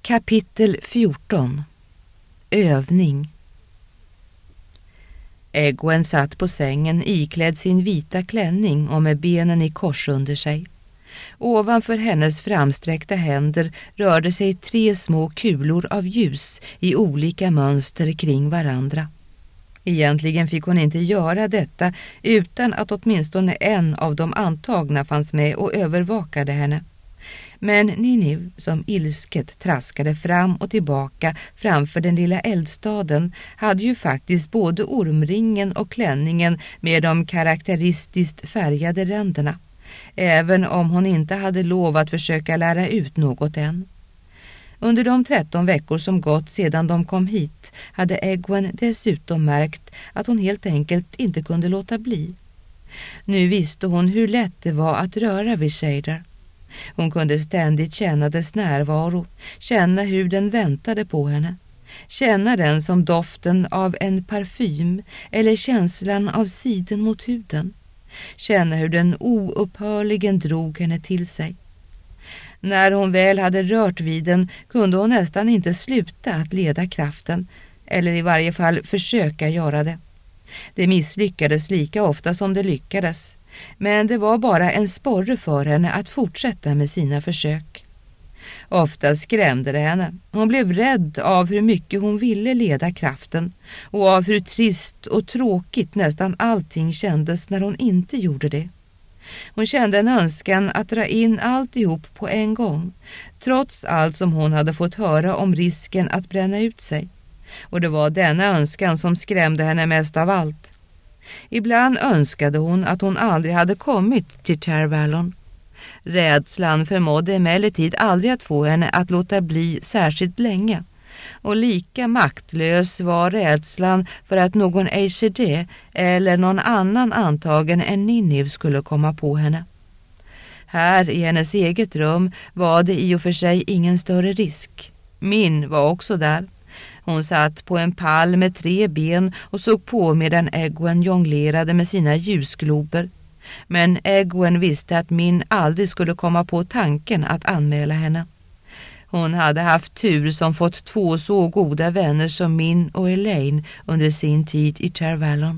Kapitel 14. Övning. Egwene satt på sängen iklädd sin vita klänning och med benen i kors under sig. Ovanför hennes framsträckta händer rörde sig 3 små kulor av ljus i olika mönster kring varandra. Egentligen fick hon inte göra detta utan att åtminstone en av de antagna fanns med och övervakade henne. Men Nineve, som ilsket traskade fram och tillbaka framför den lilla eldstaden, hade ju faktiskt både ormringen och klänningen med de karaktäristiskt färgade ränderna, även om hon inte hade lov att försöka lära ut något än. Under de 13 veckor som gått sedan de kom hit hade Egwene dessutom märkt att hon helt enkelt inte kunde låta bli. Nu visste hon hur lätt det var att röra vid Shader. Hon kunde ständigt känna dess närvaro, känna hur den väntade på henne. Känna den som doften av en parfym eller känslan av siden mot huden. Känna hur den oupphörligen drog henne till sig. När hon väl hade rört vid den kunde hon nästan inte sluta att leda kraften, eller i varje fall försöka göra det. Det misslyckades lika ofta som det lyckades. Men det var bara en sporre för henne att fortsätta med sina försök. Ofta skrämde det henne. Hon blev rädd av hur mycket hon ville leda kraften och av hur trist och tråkigt nästan allting kändes när hon inte gjorde det. Hon kände en önskan att dra in alltihop på en gång, trots allt som hon hade fått höra om risken att bränna ut sig. Och det var denna önskan som skrämde henne mest av allt. Ibland önskade hon att hon aldrig hade kommit till Tar Valon. Rädslan förmådde emellertid aldrig att få henne att låta bli särskilt länge. Och lika maktlös var rädslan för att någon Aishide eller någon annan antagen än Nineve skulle komma på henne. Här i hennes eget rum var det i och för sig ingen större risk. Min var också där. Hon satt på en pall med 3 ben och såg på medan Egwene jonglerade med sina ljusglober. Men Egwene visste att Min aldrig skulle komma på tanken att anmäla henne. Hon hade haft tur som fått 2 så goda vänner som Min och Elaine under sin tid i Tar Valon.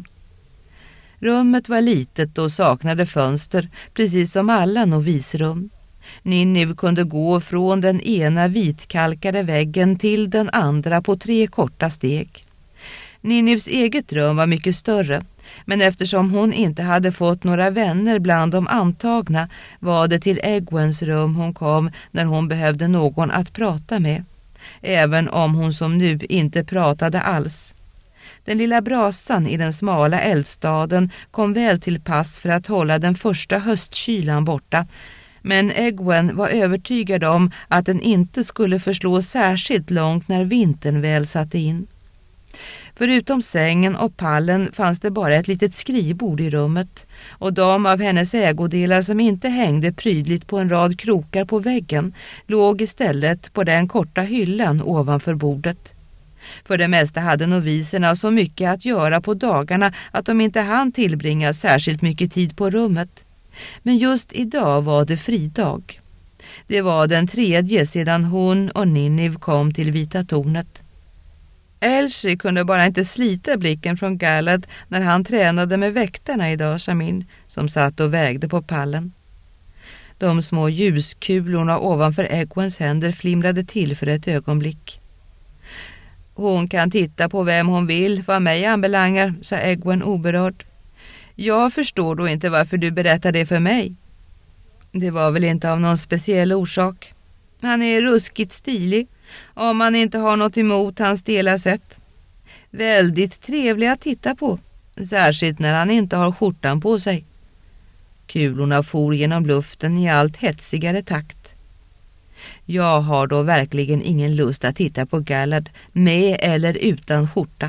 Rummet var litet och saknade fönster, precis som alla novisrum. Nineve kunde gå från den ena vitkalkade väggen till den andra på 3 korta steg. Nineves eget rum var mycket större, men eftersom hon inte hade fått några vänner bland de antagna var det till Egwenes rum hon kom när hon behövde någon att prata med, även om hon som nu inte pratade alls. Den lilla brasan i den smala eldstaden kom väl till pass för att hålla den första höstkylan borta, men Egwene var övertygad om att den inte skulle förslå särskilt långt när vintern väl satte in. Förutom sängen och pallen fanns det bara ett litet skrivbord i rummet, och de av hennes ägodelar som inte hängde prydligt på en rad krokar på väggen låg istället på den korta hyllan ovanför bordet. För det mesta hade noviserna så mycket att göra på dagarna att de inte hann tillbringa särskilt mycket tid på rummet. Men just idag var det fridag. Det var den 3:e sedan hon och Nineve kom till Vita tornet. Elsie kunde bara inte slita blicken från Galad när han tränade med väktarna idag, Shamin, som satt och vägde på pallen. De små ljuskulorna ovanför Egwenes händer flimrade till för ett ögonblick. Hon kan titta på vem hon vill, vad mig anbelangar, sa Egwene oberörd. Jag förstår då inte varför du berättar det för mig. Det var väl inte av någon speciell orsak. Han är ruskigt stilig, om man inte har något emot hans stela sätt. Väldigt trevlig att titta på, särskilt när han inte har skjortan på sig. Kulorna for genom luften i allt hetsigare takt. Jag har då verkligen ingen lust att titta på Galad med eller utan skjorta.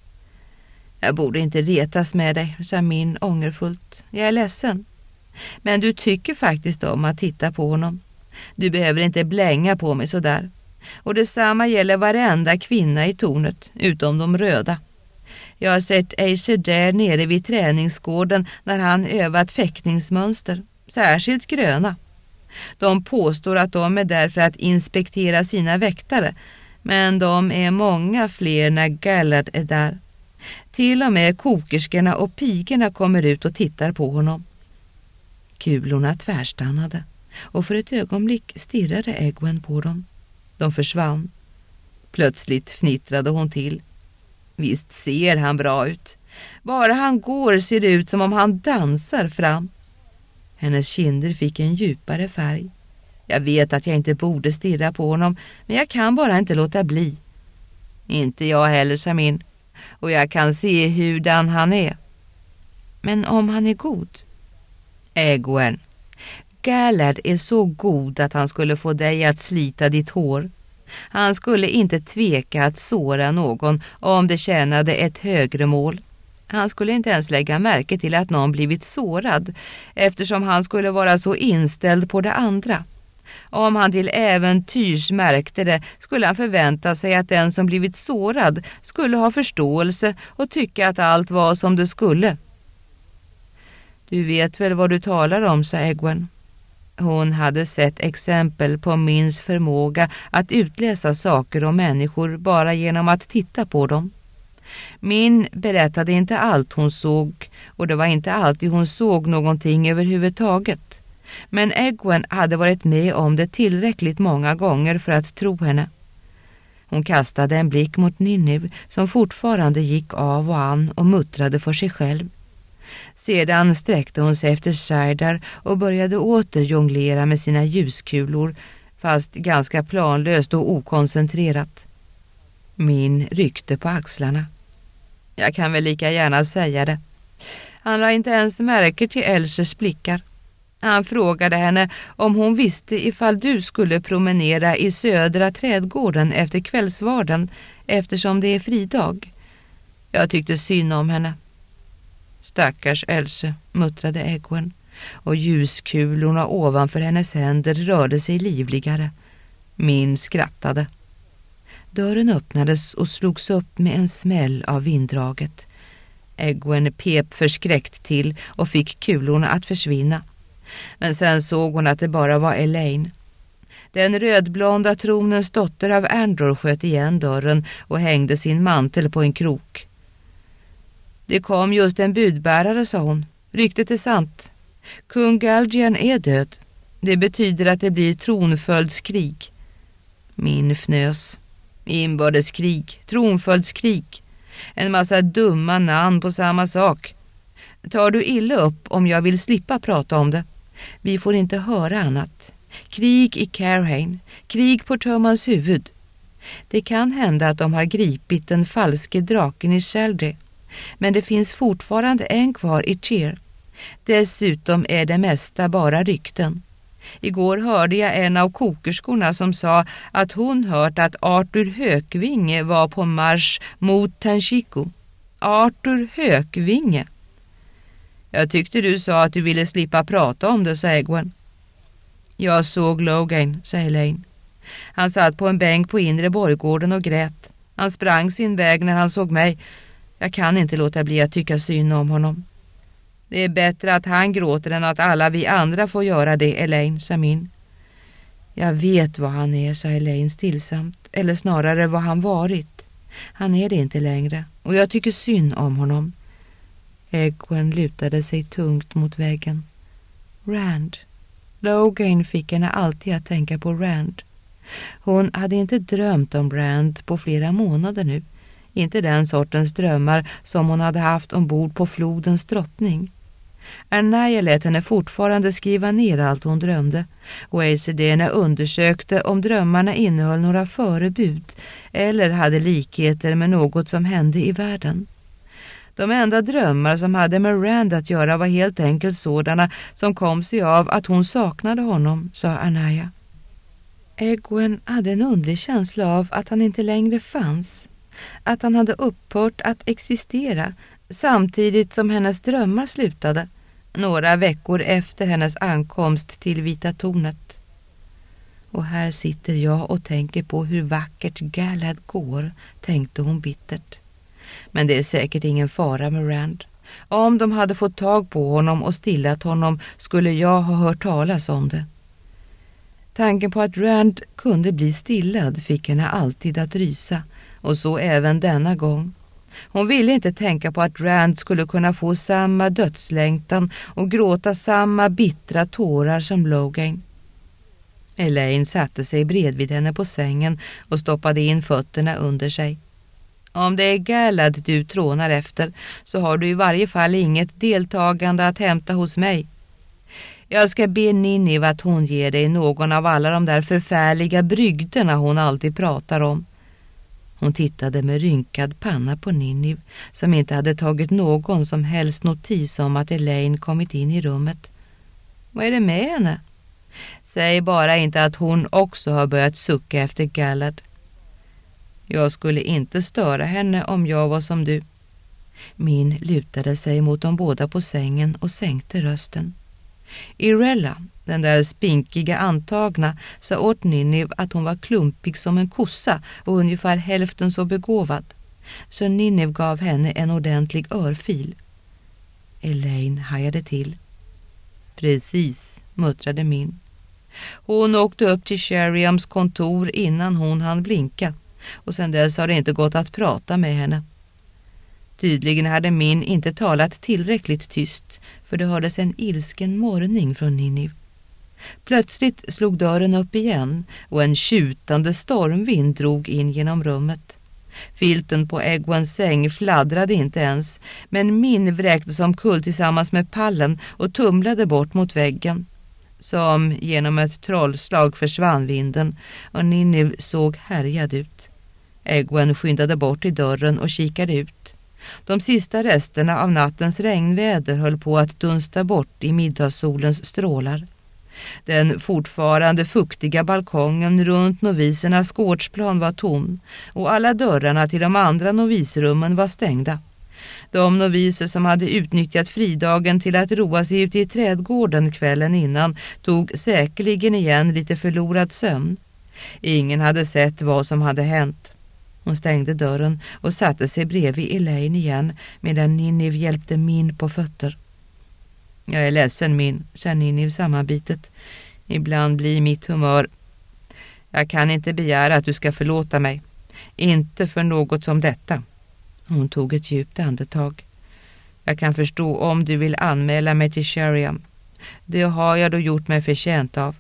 Jag borde inte retas med dig, sa Min ångerfullt. Jag är ledsen. Men du tycker faktiskt om att titta på honom. Du behöver inte blänga på mig så där. Och detsamma gäller varenda kvinna i tornet, utom de röda. Jag har sett Aishide nere vid träningsgården när han övat fäktningsmönster, särskilt gröna. De påstår att de är där för att inspektera sina väktare, men de är många fler när Gallard är där. Till och med kokerskorna och pigorna kommer ut och tittar på honom. Kulorna tvärstannade och för ett ögonblick stirrade Egwene på dem. De försvann. Plötsligt fnittrade hon till. Visst ser han bra ut. Bara han går ser det ut som om han dansar fram. Hennes kinder fick en djupare färg. Jag vet att jag inte borde stirra på honom, men jag kan bara inte låta bli. Inte jag heller, Samin. Och jag kan se hurdan han är. Men om han är god? Egwene, Gallard är så god att han skulle få dig att slita ditt hår. Han skulle inte tveka att såra någon om det tjänade ett högre mål. Han skulle inte ens lägga märke till att någon blivit sårad, eftersom han skulle vara så inställd på det andra. Om han till äventyrs märkte det skulle han förvänta sig att den som blivit sårad skulle ha förståelse och tycka att allt var som det skulle. Du vet väl vad du talar om, sa Egwene. Hon hade sett exempel på Mins förmåga att utläsa saker om människor bara genom att titta på dem. Min berättade inte allt hon såg, och det var inte alltid hon såg någonting överhuvudtaget. Men Egwene hade varit med om det tillräckligt många gånger för att tro henne. Hon kastade en blick mot Nineve som fortfarande gick av och an och muttrade för sig själv. Sedan sträckte hon sig efter Shaidar och började åter jonglera med sina ljuskulor, fast ganska planlöst och okoncentrerat. Min ryckte på axlarna. Jag kan väl lika gärna säga det. Han la inte ens märke till Elses blickar. Han frågade henne om hon visste ifall du skulle promenera i södra trädgården efter kvällsvarden, eftersom det är fridag. Jag tyckte synd om henne. Stackars Else, muttrade Egwene, och ljuskulorna ovanför hennes händer rörde sig livligare. Min skrattade. Dörren öppnades och slogs upp med en smäll av vinddraget. Egwene pep förskräckt till och fick kulorna att försvinna. Men sen såg hon att det bara var Elaine. Den rödblonda tronens dotter av Andor sköt igen dörren och hängde sin mantel på en krok. Det kom just en budbärare, sa hon. Ryktet är sant. Kung Galgian är död. Det betyder att det blir tronföljdskrig. Min fnös. Inbördeskrig, tronföljdskrig. En massa dumma namn på samma sak. Tar du illa upp om jag vill slippa prata om det? Vi får inte höra annat. Krig i Carhain, krig på Tormans huvud. Det kan hända att de har gripit den falske draken i Sheldry. Men det finns fortfarande en kvar i Tyr. Dessutom är det mesta bara rykten. Igår hörde jag en av kokerskorna som sa att hon hört att Arthur Hökvinge var på marsch mot Tanshiko. Arthur Hökvinge. Jag tyckte du sa att du ville slippa prata om det, sa Egwene. Jag såg Logain, sa Elaine. Han satt på en bänk på inre borggården och grät. Han sprang sin väg när han såg mig. Jag kan inte låta bli att tycka synd om honom. Det är bättre att han gråter än att alla vi andra får göra det, Elaine, sa min. Jag vet vad han är, sa Elaine stillsamt. Eller snarare vad han varit. Han är det inte längre, och jag tycker synd om honom. Egwene lutade sig tungt mot väggen. Rand. Logain fick henne alltid att tänka på Rand. Hon hade inte drömt om Rand på flera månader nu. Inte den sortens drömmar som hon hade haft ombord på flodens drottning. Anaya lät henne fortfarande skriva ner allt hon drömde, och Acerderna undersökte om drömmarna innehöll några förebud eller hade likheter med något som hände i världen. De enda drömmar som hade med Rand att göra var helt enkelt sådana som kom sig av att hon saknade honom, sa Anaya. Egwene hade en underlig känsla av att han inte längre fanns. Att han hade upphört att existera samtidigt som hennes drömmar slutade, några veckor efter hennes ankomst till Vita tornet. Och här sitter jag och tänker på hur vackert Galad går, tänkte hon bittert. Men det är säkert ingen fara med Rand. Om de hade fått tag på honom och stillat honom skulle jag ha hört talas om det. Tanken på att Rand kunde bli stillad fick henne alltid att rysa, och så även denna gång. Hon ville inte tänka på att Rand skulle kunna få samma dödslängtan och gråta samma bittra tårar som Logain. Elaine satte sig bredvid henne på sängen och stoppade in fötterna under sig. Om det är Galad du trånar efter, så har du i varje fall inget deltagande att hämta hos mig. Jag ska be Ninniv att hon ger dig någon av alla de där förfärliga brygderna hon alltid pratar om. Hon tittade med rynkad panna på Ninniv, som inte hade tagit någon som helst notis om att Elaine kommit in i rummet. Vad är det med henne? Säg bara inte att hon också har börjat sucka efter Galad. Jag skulle inte störa henne om jag var som du. Min lutade sig mot de båda på sängen och sänkte rösten. Irella, den där spinkiga antagna, sa åt Ninniv att hon var klumpig som en kossa och ungefär hälften så begåvad. Så Ninniv gav henne en ordentlig örfil. Elaine hajade till. Precis, muttrade Min. Hon åkte upp till Sheriams kontor innan hon hann blinka, och sedan dess har det inte gått att prata med henne. Tydligen hade Min inte talat tillräckligt tyst, för det hördes en ilsken morrning från Ninniv. Plötsligt slog dörren upp igen och en tjutande stormvind drog in genom rummet. Filten på Egwens säng fladdrade inte ens, men Min vräkte som kull tillsammans med pallen och tumlade bort mot väggen. Som genom ett trollslag försvann vinden och Ninniv såg härjad ut. Egwen skyndade bort i dörren och kikade ut. De sista resterna av nattens regnväder höll på att dunsta bort i middagssolens strålar. Den fortfarande fuktiga balkongen runt novisernas gårdsplan var tom och alla dörrarna till de andra novisrummen var stängda. De noviser som hade utnyttjat fridagen till att roa sig ute i trädgården kvällen innan tog säkerligen igen lite förlorad sömn. Ingen hade sett vad som hade hänt. Hon stängde dörren och satte sig bredvid Elaine igen medan Ninniv hjälpte Min på fötter. Jag är ledsen, Min, sa Ninniv sammanbitet. Ibland blir mitt humör. Jag kan inte begära att du ska förlåta mig. Inte för något som detta. Hon tog ett djupt andetag. Jag kan förstå om du vill anmäla mig till Sheriam. Det har jag då gjort mig förtjänt av.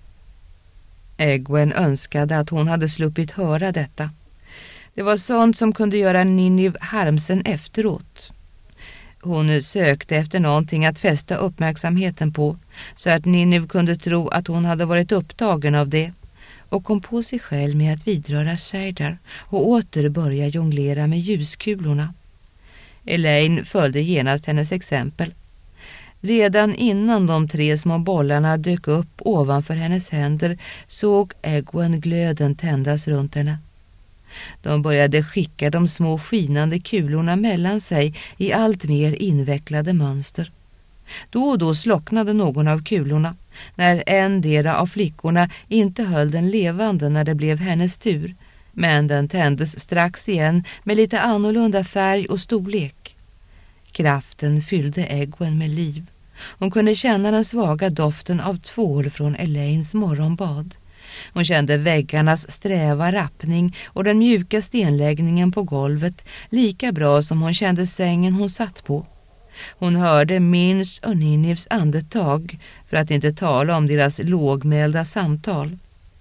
Egwen önskade att hon hade sluppit höra detta. Det var sånt som kunde göra Ninniv harmsen efteråt. Hon sökte efter någonting att fästa uppmärksamheten på, så att Ninniv kunde tro att hon hade varit upptagen av det, och kom på sig själv med att vidröra Shaidar och åter börja jonglera med ljuskulorna. Elaine följde genast hennes exempel. Redan innan de 3 små bollarna dök upp ovanför hennes händer såg Egwen glöden tändas runt henne. De började skicka de små skinande kulorna mellan sig i allt mer invecklade mönster. Då och då slocknade någon av kulorna, när endera av flickorna inte höll den levande när det blev hennes tur, men den tändes strax igen med lite annorlunda färg och storlek. Kraften fyllde Egwen med liv. Hon kunde känna den svaga doften av tvål från Elaines morgonbad. Hon kände väggarnas sträva rappning och den mjuka stenläggningen på golvet lika bra som hon kände sängen hon satt på. Hon hörde Mins och Ninnivs andetag, för att inte tala om deras lågmälda samtal.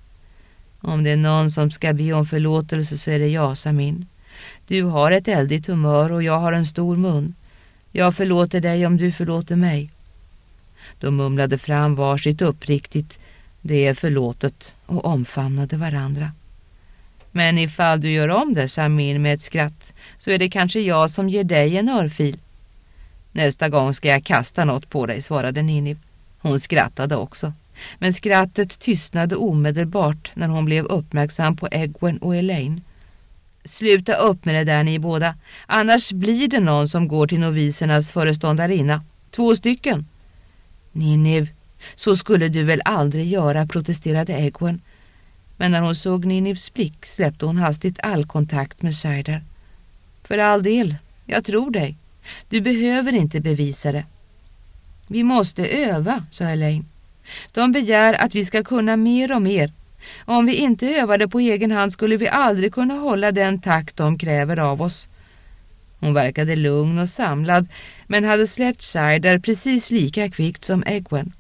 Om det är någon som ska be om förlåtelse så är det jag, sa Min. Du har ett eldigt humör och jag har en stor mun. Jag förlåter dig om du förlåter mig. De mumlade fram varsitt uppriktigt. Det är förlåtet, och omfamnade varandra. Men ifall du gör om det, sa Min med ett skratt, så är det kanske jag som ger dig en örfil. Nästa gång ska jag kasta något på dig, svarade Ninniv. Hon skrattade också. Men skrattet tystnade omedelbart när hon blev uppmärksam på Egwen och Elaine. Sluta upp med det där ni båda. Annars blir det någon som går till novisernas föreståndarinna. 2 stycken. Ninniv, så skulle du väl aldrig göra, protesterade Egwen. Men när hon såg Ninnivs blick släppte hon hastigt all kontakt med Shaidar. För all del, jag tror dig. Du behöver inte bevisa det. Vi måste öva, sa Elaine. De begär att vi ska kunna mer och mer. Om vi inte övade på egen hand skulle vi aldrig kunna hålla den takt de kräver av oss. Hon verkade lugn och samlad, men hade släppt Cider precis lika kvickt som Egwene.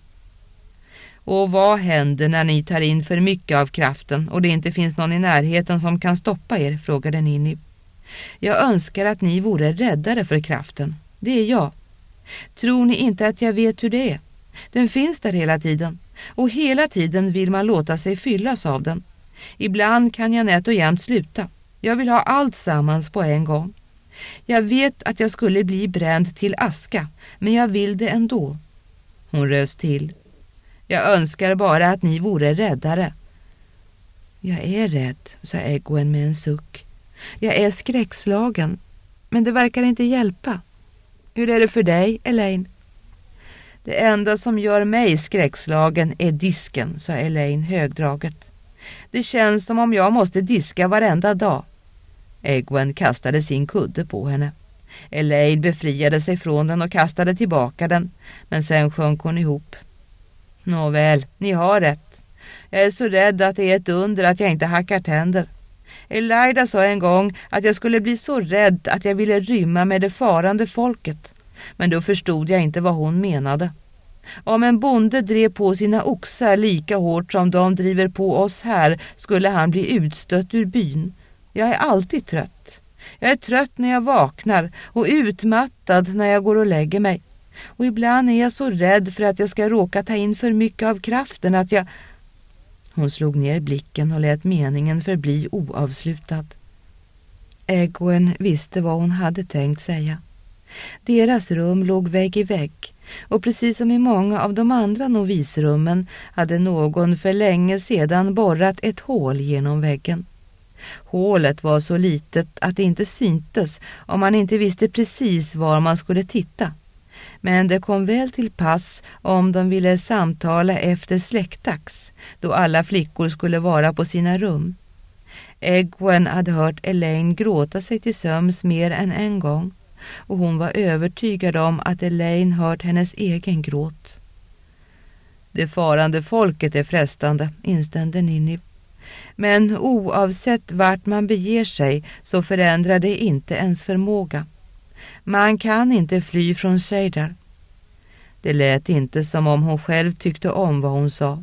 Och vad händer när ni tar in för mycket av kraften och det inte finns någon i närheten som kan stoppa er, frågade Ninni. Jag önskar att ni vore räddare för kraften. Det är jag. Tror ni inte att jag vet hur det är? Den finns där hela tiden. Och hela tiden vill man låta sig fyllas av den. Ibland kan jag nätt och jämt sluta. Jag vill ha allt sammans på en gång. Jag vet att jag skulle bli bränd till aska, men jag vill det ändå. Hon röst till. Jag önskar bara att ni vore räddare. Jag är rädd, sa Egwene med en suck. Jag är skräckslagen, men det verkar inte hjälpa. Hur är det för dig, Elaine? Det enda som gör mig skräckslagen är disken, sa Elaine högdraget. Det känns som om jag måste diska varenda dag. Egwene kastade sin kudde på henne. Elaine befriade sig från den och kastade tillbaka den, men sen sjönk hon ihop. Nåväl, ni har rätt. Jag är så rädd att det är ett under att jag inte hackar tänder. Elida sa en gång att jag skulle bli så rädd att jag ville rymma med det farande folket. Men då förstod jag inte vad hon menade. Om en bonde drev på sina oxar lika hårt som de driver på oss här skulle han bli utstött ur byn. Jag är alltid trött. Jag är trött när jag vaknar och utmattad när jag går och lägger mig. Och ibland är jag så rädd för att jag ska råka ta in för mycket av kraften att jag... Hon slog ner blicken och lät meningen förbli oavslutad. Egwene visste vad hon hade tänkt säga. Deras rum låg vägg i vägg och precis som i många av de andra novisrummen hade någon för länge sedan borrat ett hål genom väggen. Hålet var så litet att det inte syntes om man inte visste precis var man skulle titta. Men det kom väl till pass om de ville samtala efter släckdags, då alla flickor skulle vara på sina rum. Egwene hade hört Elaine gråta sig till sömns mer än en gång, och hon var övertygad om att Elaine hört hennes egen gråt. Det farande folket är frestande, instämde Ninni. Men oavsett vart man beger sig så förändrar det inte ens förmåga. Man kan inte fly från Cider. Det lät inte som om hon själv tyckte om vad hon sa.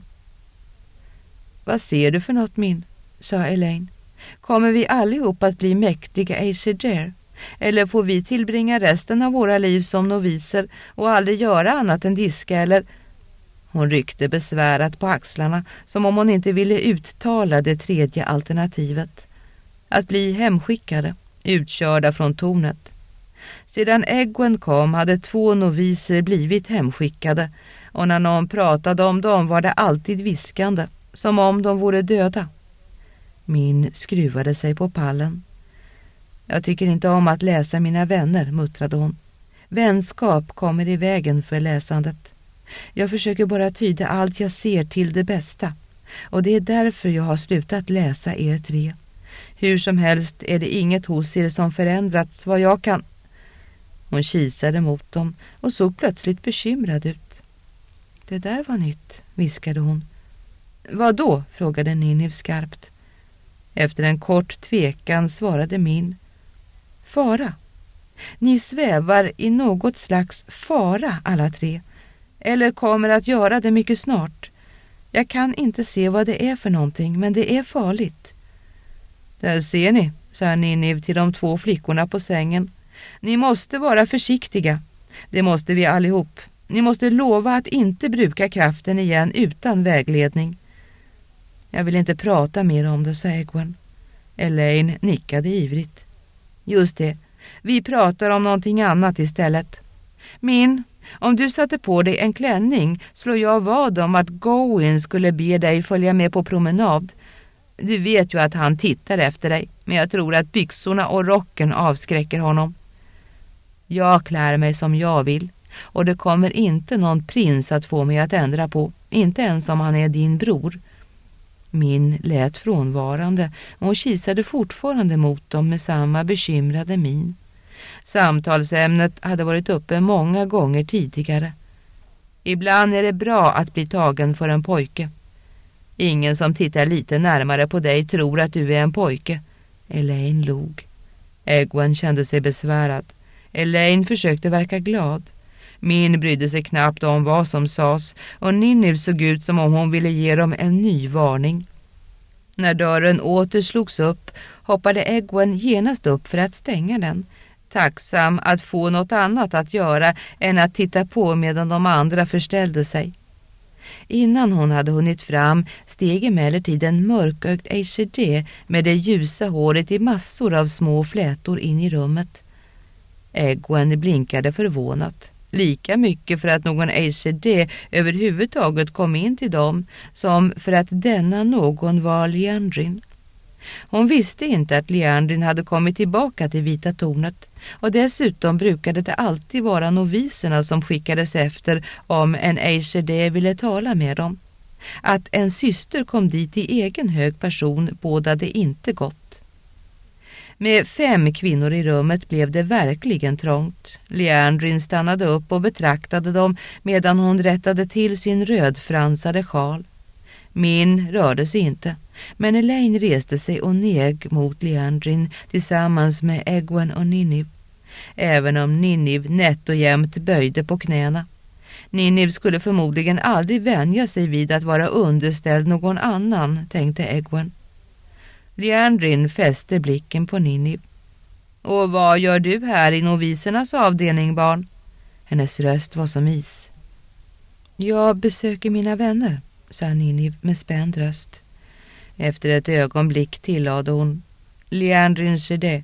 Vad ser du för något, min? Sa Elaine. Kommer vi allihop att bli mäktiga Aesir? Eller får vi tillbringa resten av våra liv som noviser och aldrig göra annat än diska eller... Hon ryckte besvärat på axlarna som om hon inte ville uttala det tredje alternativet. Att bli hemskickade, utkörda från tornet. Sedan Egwene kom hade 2 noviser blivit hemskickade och när någon pratade om dem var det alltid viskande, som om de vore döda. Min skruvade sig på pallen. Jag tycker inte om att läsa mina vänner, muttrade hon. Vänskap kommer i vägen för läsandet. Jag försöker bara tyda allt jag ser till det bästa. Och det är därför jag har slutat läsa er 3. Hur som helst är det inget hos er som förändrats vad jag kan... Hon kisade mot dem och såg plötsligt bekymrad ut. Det där var nytt, viskade hon. Vad då? Frågade Ninni skarpt. Efter en kort tvekan svarade Min. Fara. Ni svävar i något slags fara alla 3. Eller kommer att göra det mycket snart. Jag kan inte se vad det är för någonting, men det är farligt. Där ser ni, sa Ninni till de 2 flickorna på sängen. Ni måste vara försiktiga. Det måste vi allihop. Ni måste lova att inte bruka kraften igen utan vägledning. Jag vill inte prata mer om det, sa Egwene. Elaine nickade ivrigt. Just det, vi pratar om någonting annat istället. Min, om du satte på dig en klänning slår jag vad om att Gawain skulle be dig följa med på promenad. Du vet ju att han tittar efter dig, men jag tror att byxorna och rocken avskräcker honom. Jag klär mig som jag vill, och det kommer inte någon prins att få mig att ändra på, inte ens om han är din bror. Min lät frånvarande och hon kisade fortfarande mot dem med samma bekymrade min. Samtalsämnet hade varit uppe många gånger tidigare. Ibland är det bra att bli tagen för en pojke. Ingen som tittar lite närmare på dig tror att du är en pojke. Elaine log. Egwene kände sig besvärad. Elaine försökte verka glad. Min brydde sig knappt om vad som sades och Ninniv såg ut som om hon ville ge dem en ny varning. När dörren åter slogs upp hoppade Egwene genast upp för att stänga den, tacksam att få något annat att göra än att titta på medan de andra förställde sig. Innan hon hade hunnit fram steg emellertid en mörkögd Aishidé med det ljusa håret i massor av små flätor in i rummet. Egwene blinkade förvånat. Lika mycket för att någon Aishidé överhuvudtaget kom in till dem som för att denna någon var Liandrin. Hon visste inte att Liandrin hade kommit tillbaka till Vita tornet och dessutom brukade det alltid vara noviserna som skickades efter om en Aishidé ville tala med dem. Att en syster kom dit i egen hög person bådade inte gott. Med 5 kvinnor i rummet blev det verkligen trångt. Liandrin stannade upp och betraktade dem medan hon rättade till sin rödfransade sjal. Min rörde sig inte, men Elaine reste sig och neg mot Liandrin tillsammans med Egwene och Ninniv. Även om Ninniv nätt och jämt böjde på knäna. Ninniv skulle förmodligen aldrig vänja sig vid att vara underställd någon annan, tänkte Egwene. Liandrin fäste blicken på Ninniv. Och vad gör du här i novisernas avdelning, barn? Hennes röst var som is. Jag besöker mina vänner, sa Ninniv med spänd röst. Efter ett ögonblick tillade hon. Liandrin ser det.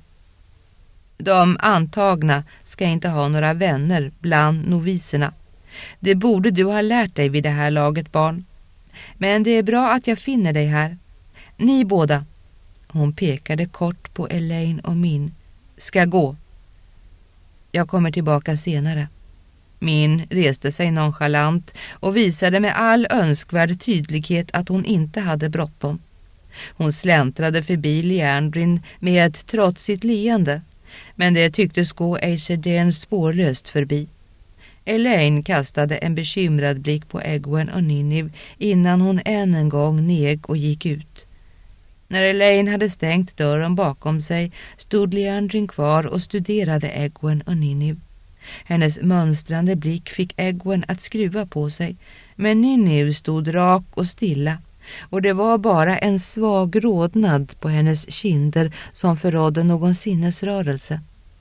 De antagna ska inte ha några vänner bland noviserna. Det borde du ha lärt dig vid det här laget, barn. Men det är bra att jag finner dig här. Ni båda. Hon pekade kort på Elaine och Min. Ska gå. Jag kommer tillbaka senare. Min reste sig nonchalant och visade med all önskvärd tydlighet att hon inte hade bråttom. Hon släntrade förbi Liandrin med ett trotsigt leende, men det tycktes gå Aishidén spårlöst förbi. Elaine kastade en bekymrad blick på Egwene och Ninniv innan hon än en gång neg och gick ut. När Elaine hade stängt dörren bakom sig stod Liandrin kvar och studerade Egwene och Ninniv. Hennes mönstrande blick fick Egwene att skruva på sig, men Ninniv stod rak och stilla, och det var bara en svag rodnad på hennes kinder som förrådde någon sinnesrörelse.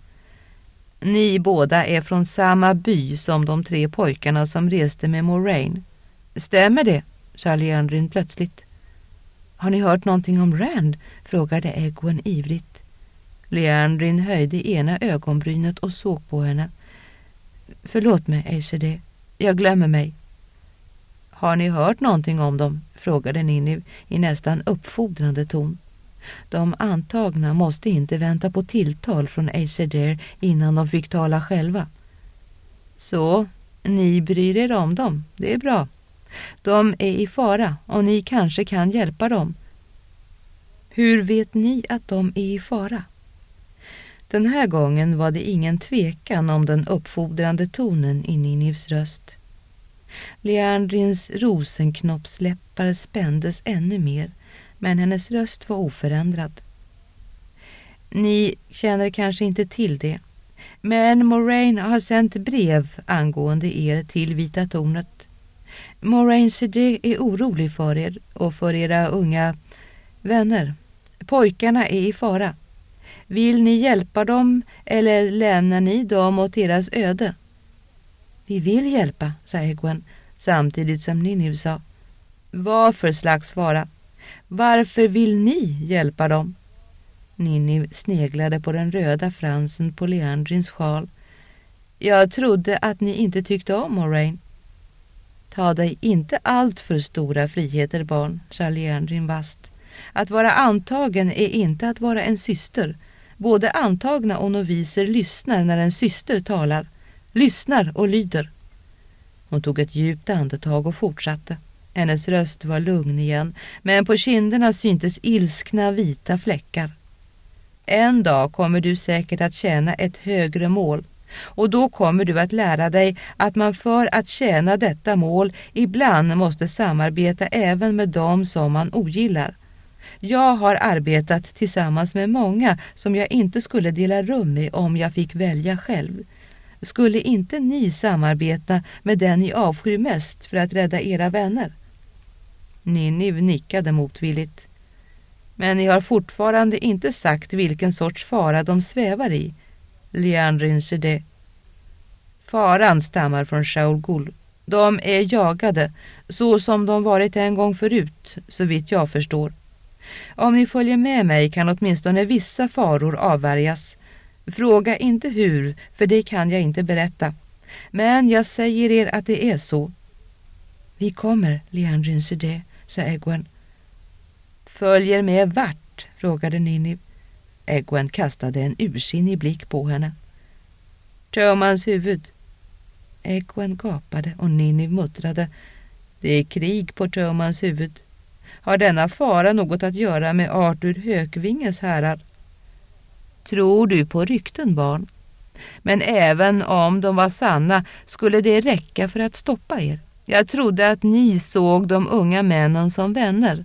Ni båda är från samma by som de 3 pojkarna som reste med Moraine. Stämmer det? Sa Liandrin plötsligt. Har ni hört någonting om Rand? Frågade Egwene ivrigt. Liandrin höjde ena ögonbrynet och såg på henne. Förlåt mig, Aishidé. Jag glömmer mig. Har ni hört någonting om dem? Frågade Ninniv i nästan uppfordrande ton. De antagna måste inte vänta på tilltal från Aishidé innan de fick tala själva. Så, ni bryr er om dem. Det är bra. De är i fara och ni kanske kan hjälpa dem. Hur vet ni att de är i fara? Den här gången var det ingen tvekan om den uppfordrande tonen i Ninnivs röst. Liandrins rosenknoppsläppar spändes ännu mer, men hennes röst var oförändrad. Ni känner kanske inte till det, men Moraine har sänt brev angående er till Vita tornet. Moraine Sedge är orolig för er och för era unga vänner. Pojkarna är i fara. Vill ni hjälpa dem eller lämnar ni dem åt deras öde? Vi vill hjälpa, sa Egwene, samtidigt som Ninniv sa. Vad för slags fara? Varför vill ni hjälpa dem? Ninniv sneglade på den röda fransen på Liandrins sjal. Jag trodde att ni inte tyckte om Moraine. Ta dig inte allt för stora friheter, barn, sa Liandrin vast. Att vara antagen är inte att vara en syster. Både antagna och noviser lyssnar när en syster talar. Lyssnar och lyder. Hon tog ett djupt andetag och fortsatte. Hennes röst var lugn igen, men på kinderna syntes ilskna vita fläckar. En dag kommer du säkert att tjäna ett högre mål. Och då kommer du att lära dig att man för att tjäna detta mål ibland måste samarbeta även med dem som man ogillar. Jag har arbetat tillsammans med många som jag inte skulle dela rum med om jag fick välja själv. Skulle inte ni samarbeta med den ni avskyr mest för att rädda era vänner? Ninniv nickade motvilligt. Men ni har fortfarande inte sagt vilken sorts fara de svävar i. Liandrin Shide. Faran stammar från Shaul Ghul. De är jagade, så som de varit en gång förut, så vitt jag förstår. Om ni följer med mig kan åtminstone vissa faror avvärjas. Fråga inte hur, för det kan jag inte berätta. Men jag säger er att det är så. Vi kommer, Liandrin Shide, sa Egwene. Följer med vart? Frågade Ninniv. Egwene kastade en ursinnig blick på henne. Tomans huvud. Egwene gapade och Ninniv muttrade. Det är krig på Tomans huvud. Har denna fara något att göra med Arthur Hökvinges herrar? Tror du på rykten, barn? Men även om de var sanna skulle det räcka för att stoppa er. Jag trodde att ni såg de unga männen som vänner.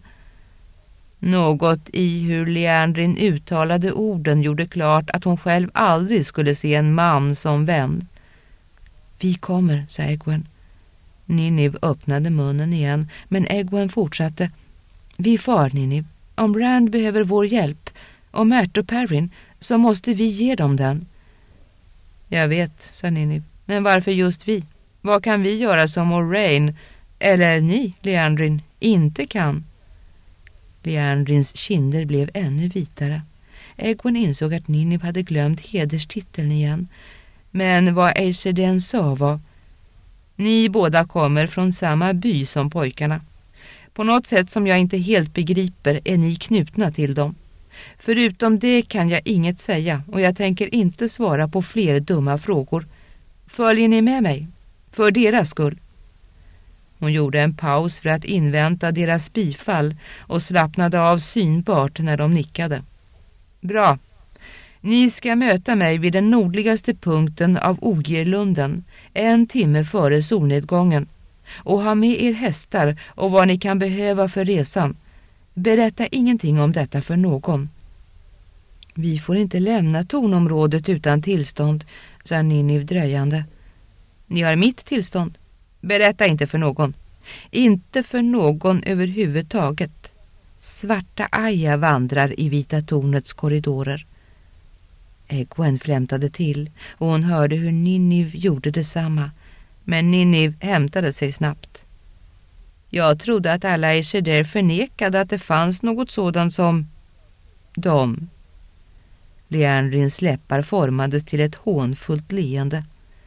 Något i hur Liandrin uttalade orden gjorde klart att hon själv aldrig skulle se en man som vän. Vi kommer, sa Egwene. Ninniv öppnade munnen igen, men Egwene fortsatte. Vi far, Ninniv. Om Rand behöver vår hjälp, och Mert och Perrin, så måste vi ge dem den. Jag vet, sa Ninniv. Men varför just vi? Vad kan vi göra som Moraine, eller ni, Liandrin, inte kan? Liandrins kinder blev ännu vitare. Egwene insåg att Ninniv hade glömt hederstiteln igen. Men vad Aesheden sa var: ni båda kommer från samma by som pojkarna. På något sätt som jag inte helt begriper är ni knutna till dem. Förutom det kan jag inget säga och jag tänker inte svara på fler dumma frågor. Följer ni med mig? För deras skull. Hon gjorde en paus för att invänta deras bifall och slappnade av synbart när de nickade. Bra. Ni ska möta mig vid den nordligaste punkten av Ogirlunden 1 timme före solnedgången och ha med er hästar och vad ni kan behöva för resan. Berätta ingenting om detta för någon. Vi får inte lämna tornområdet utan tillstånd, sa Ninniv dröjande. Ni har mitt tillstånd. Berätta inte för någon. Inte för någon överhuvudtaget. Svarta Aja vandrar i Vita tornets korridorer. Egwene flämtade till och hon hörde hur Ninniv gjorde detsamma. Men Ninniv hämtade sig snabbt. Jag trodde att alla i Shedder förnekade att det fanns något sådant som dem. Liandrins läppar formades till ett hånfullt leende.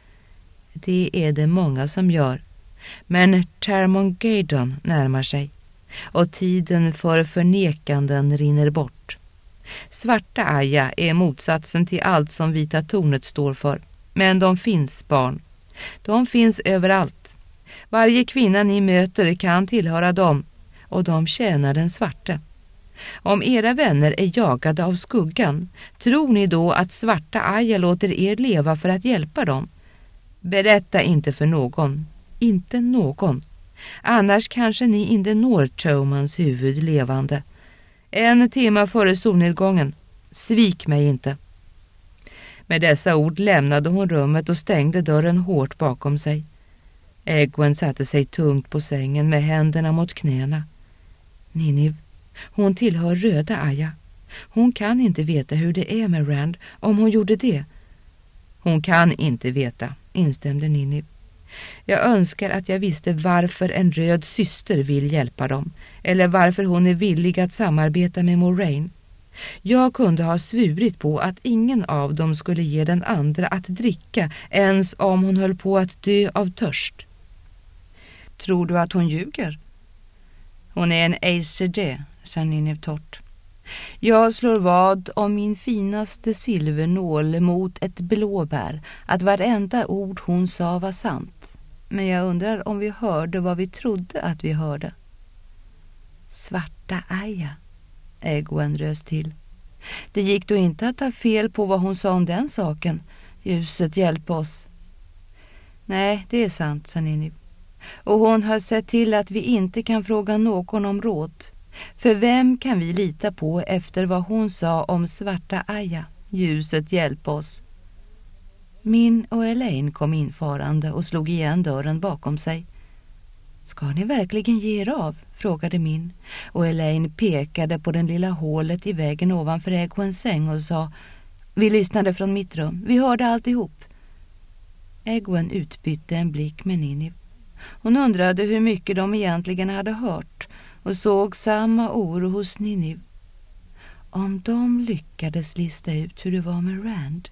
Det är det många som gör. Men Termongaidon närmar sig och tiden för förnekanden rinner bort. Svarta Aja är motsatsen till allt som Vita tornet står för. Men de finns, barn. De finns överallt. Varje kvinna ni möter kan tillhöra dem och de tjänar den svarte. Om era vänner är jagade av skuggan, tror ni då att Svarta Aja låter er leva för att hjälpa dem? Berätta inte för någon. Inte någon. Annars kanske ni inte når Tomans huvud levande. 1 timme före solnedgången. Svik mig inte. Med dessa ord lämnade hon rummet och stängde dörren hårt bakom sig. Egwene satte sig tungt på sängen med händerna mot knäna. Ninniv, hon tillhör Röda Aja. Hon kan inte veta hur det är med Rand om hon gjorde det. Hon kan inte veta, instämde Ninniv. Jag önskar att jag visste varför en röd syster vill hjälpa dem, eller varför hon är villig att samarbeta med Moraine. Jag kunde ha svurit på att ingen av dem skulle ge den andra att dricka, ens om hon höll på att dö av törst. Tror du att hon ljuger? Hon är en Aesede, sa Ninniv torrt. Jag slår vad om min finaste silvernål mot ett blåbär att varenda ord hon sa var sant. Men jag undrar om vi hörde vad vi trodde att vi hörde. Svarta Aja, Egwene röst till. Det gick då inte att ta fel på vad hon sa om den saken. Ljuset hjälp oss. Nej, det är sant, sa Nineve. Och hon har sett till att vi inte kan fråga någon om råd. För vem kan vi lita på efter vad hon sa om svarta Aya? Ljuset hjälp oss. Min och Elaine kom infarande och slog igen dörren bakom sig. Ska ni verkligen ge er av? Frågade Min, och Elaine pekade på den lilla hålet i väggen ovanför Egwens säng och sa: vi lyssnade från mitt rum, vi hörde alltihop. Egwen utbytte en blick med Nineve. Hon undrade hur mycket de egentligen hade hört och såg samma oro hos Nineve. Om de lyckades lista ut hur det var med Rand.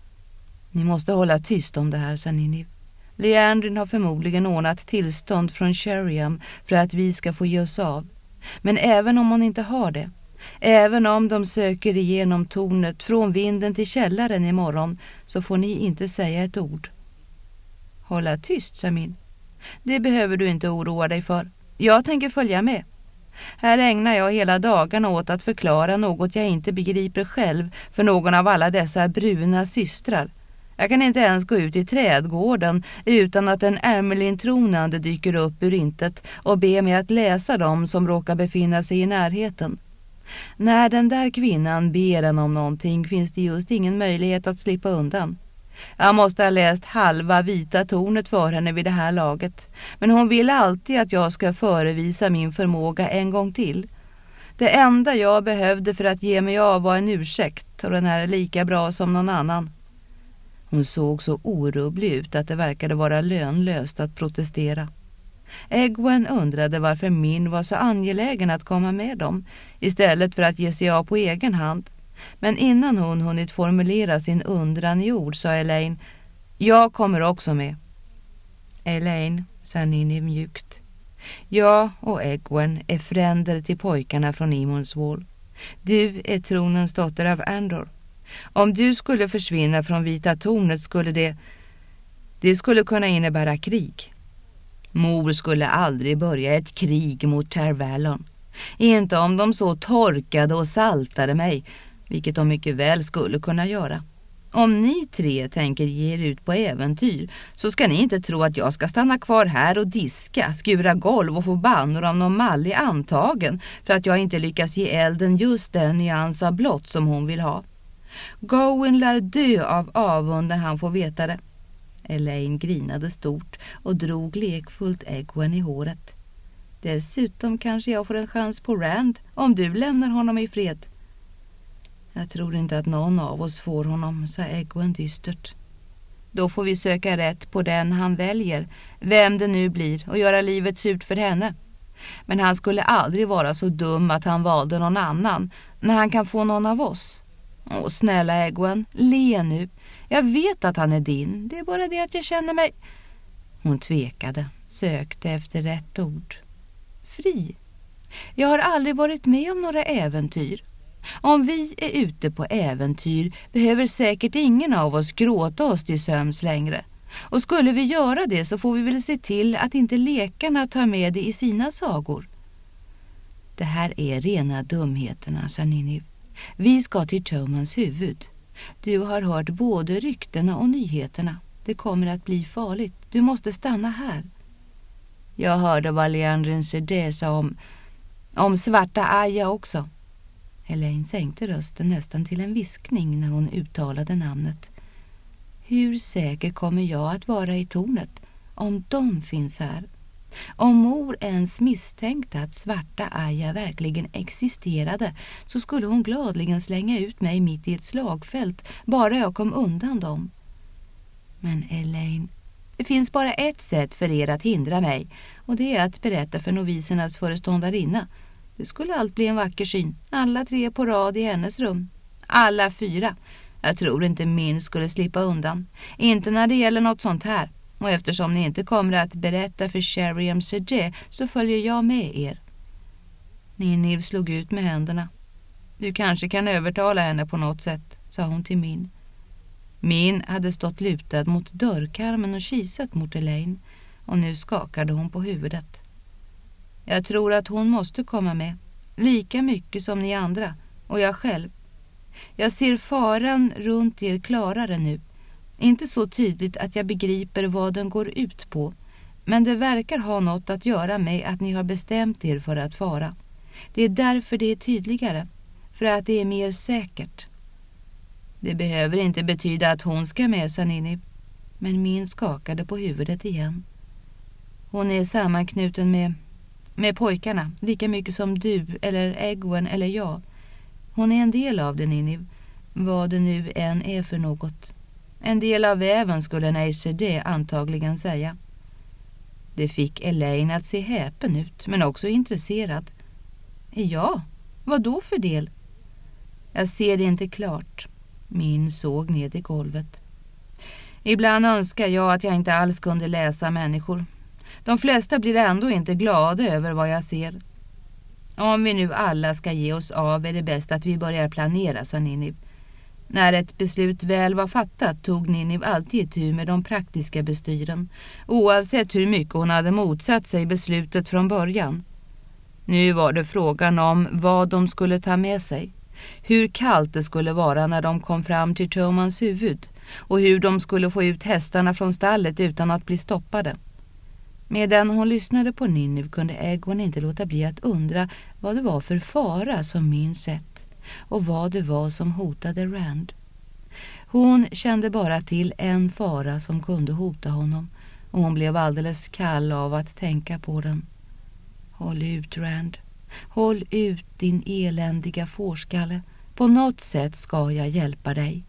Ni måste hålla tyst om det här, sa Nineve. Leandrin har förmodligen ordnat tillstånd från Sheriam för att vi ska få ge oss av. Men även om hon inte har det, även om de söker igenom tornet från vinden till källaren imorgon, så får ni inte säga ett ord. Hålla tyst, sa Min. Det behöver du inte oroa dig för. Jag tänker följa med. Här ägnar jag hela dagarna åt att förklara något jag inte begriper själv för någon av alla dessa bruna systrar. Jag kan inte ens gå ut i trädgården utan att en Ermelin-tronande dyker upp ur intet och ber mig att läsa dem som råkar befinna sig i närheten. När den där kvinnan ber en om någonting finns det just ingen möjlighet att slippa undan. Jag måste ha läst halva Vita tornet för henne vid det här laget. Men hon vill alltid att jag ska förevisa min förmåga en gång till. Det enda jag behövde för att ge mig av var en ursäkt, och den här är lika bra som någon annan. Hon såg så orubblig ut att det verkade vara lönlöst att protestera. Egwen undrade varför Min var så angelägen att komma med dem, istället för att ge sig av på egen hand. Men innan hon hunnit formulera sin undran i ord sa Elaine: jag kommer också med. Elaine, sa Nineve mjukt. Jag och Egwen är fränder till pojkarna från Imonswall. Du är tronens dotter av Andor. Om du skulle försvinna från Vita tornet skulle det skulle kunna innebära krig. Mor skulle aldrig börja ett krig mot Tervalon. Inte om de så torkade och saltade mig, vilket de mycket väl skulle kunna göra. Om ni tre tänker ge er ut på äventyr så ska ni inte tro att jag ska stanna kvar här och diska, skura golv och få bannor av någon mallig antagen för att jag inte lyckas ge elden just den nyans av blått som hon vill ha. Gawain lär dö av avund när han får veta det. Elaine grinade stort och drog lekfullt Egwen i håret. Dessutom kanske jag får en chans på Rand om du lämnar honom i fred. Jag tror inte att någon av oss får honom, sa Egwen dystert. Då får vi söka rätt på den han väljer, vem det nu blir, och göra livet surt för henne. Men han skulle aldrig vara så dum att han valde någon annan när han kan få någon av oss. Åh, snälla Egwen, le nu. Jag vet att han är din, det är bara det att jag känner mig... Hon tvekade, sökte efter rätt ord. Fri. Jag har aldrig varit med om några äventyr. Om vi är ute på äventyr behöver säkert ingen av oss gråta oss till söms längre. Och skulle vi göra det så får vi väl se till att inte lekarna tar med det i sina sagor. Det här är rena dumheterna, sa Nineve. Vi ska till Tomans huvud. Du har hört både ryktena och nyheterna. Det kommer att bli farligt. Du måste stanna här. Jag hörde vad Leandrin Sede sa om svarta Aya också. Elaine sänkte rösten nästan till en viskning när hon uttalade namnet. Hur säker kommer jag att vara i tornet om de finns här? Om mor ens misstänkte att svarta Aya verkligen existerade så skulle hon gladligen slänga ut mig mitt i ett slagfält bara jag kom undan dem. Men Elaine, det finns bara ett sätt för er att hindra mig, och det är att berätta för novisernas föreståndarinna. Det skulle allt bli en vacker syn, alla tre på rad i hennes rum. Alla fyra. Jag tror inte Min skulle slippa undan. Inte när det gäller något sånt här. Och eftersom ni inte kommer att berätta för Sheriam Sede så följer jag med er. Nineve slog ut med händerna. Du kanske kan övertala henne på något sätt, sa hon till Min. Min hade stått lutad mot dörrkarmen och kisat mot Elaine, och nu skakade hon på huvudet. Jag tror att hon måste komma med, lika mycket som ni andra, och jag själv. Jag ser faran runt er klarare nu. Inte så tydligt att jag begriper vad den går ut på, men det verkar ha något att göra med att ni har bestämt er för att fara. Det är därför det är tydligare, för att det är mer säkert. Det behöver inte betyda att hon ska med, sa Ninni, men Min skakade på huvudet igen. Hon är sammanknuten med pojkarna, lika mycket som du eller Egwin eller jag. Hon är en del av det, Ninni, vad det nu än är för något. En del av väven skulle Neisser det antagligen säga. Det fick Elaine att se häpen ut, men också intresserad. Ja, vad då för del? Jag ser det inte klart. Min såg ned i golvet. Ibland önskar jag att jag inte alls kunde läsa människor. De flesta blir ändå inte glada över vad jag ser. Om vi nu alla ska ge oss av är det bäst att vi börjar planera, sa Ninni. När ett beslut väl var fattat tog Ninni alltid itu med de praktiska bestyren, oavsett hur mycket hon hade motsatt sig beslutet från början. Nu var det frågan om vad de skulle ta med sig, hur kallt det skulle vara när de kom fram till Tomans huvud och hur de skulle få ut hästarna från stallet utan att bli stoppade. Medan hon lyssnade på Ninni kunde Egon inte låta bli att undra vad det var för fara som Min sett och vad det var som hotade Rand. Hon kände bara till en fara som kunde hota honom och hon blev alldeles kall av att tänka på den. Håll ut, Rand. Håll ut, din eländiga fårskalle. På något sätt ska jag hjälpa dig.